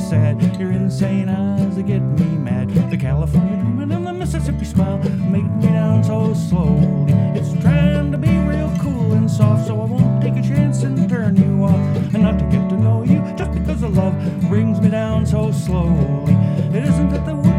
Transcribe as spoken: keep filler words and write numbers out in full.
sad. Your insane eyes, they get me mad. The California dreaming and the Mississippi smile make me down so slowly. It's trying to be real cool and soft, so I won't take a chance and turn you off. And not to get to know you just because the love brings me down so slowly. It isn't that the